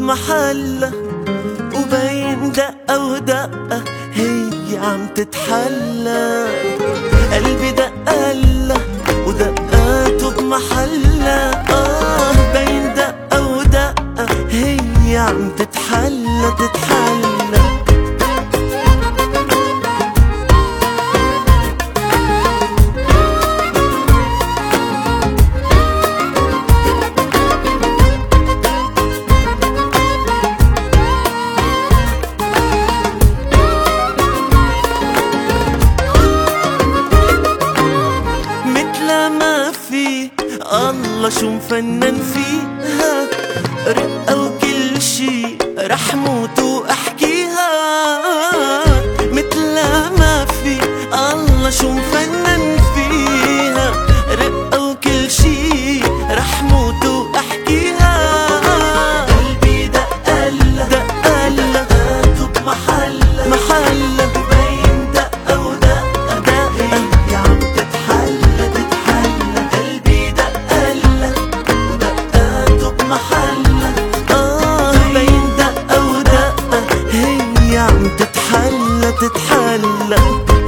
بمحلة، وبين دقة ودقة هي عم تتحلى. قلبي دقله ودقاته بمحلة، بين دقة ودقة هي عم تتحلى تتحلى. ما في الله شو مفنن فيها، رقة وكل شي رح موت واحكيها. متلا ما في الله شو مفنن فيها، رقة وكل شي رح موت واحكيها. قلبي دقله دقله دقاته بمحله محله، بين دقة ودقة دقة هي عم تتحلى تتحلى. قلبي دقله ودقاته بمحله، بين دقة ودقة هي عم تتحلى تتحلى.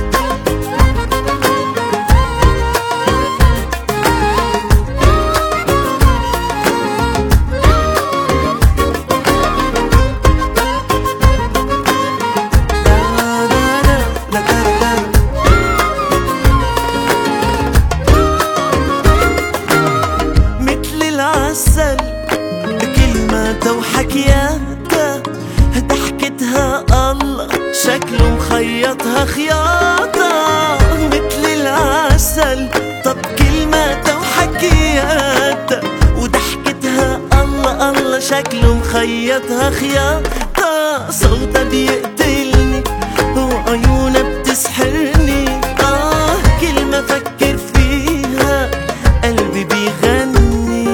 العسل بكلماتها وحكياتها، ضحكتها الله شكله مخيطها خياطة. مثل العسل طب كلماتها وحكياتها، وضحكتها الله الله شكله مخيطها خياطة. صوتها بيقتلني وعيونها بتسحرني، كل ما فكر فيها قلبي بيغني.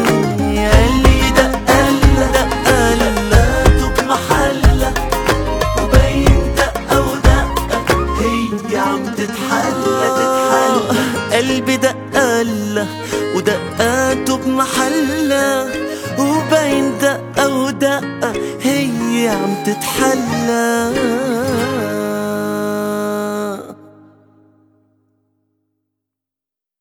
قلبي دقله ودقاته بمحله، وبين دقة ودقة هي عم تتحلى.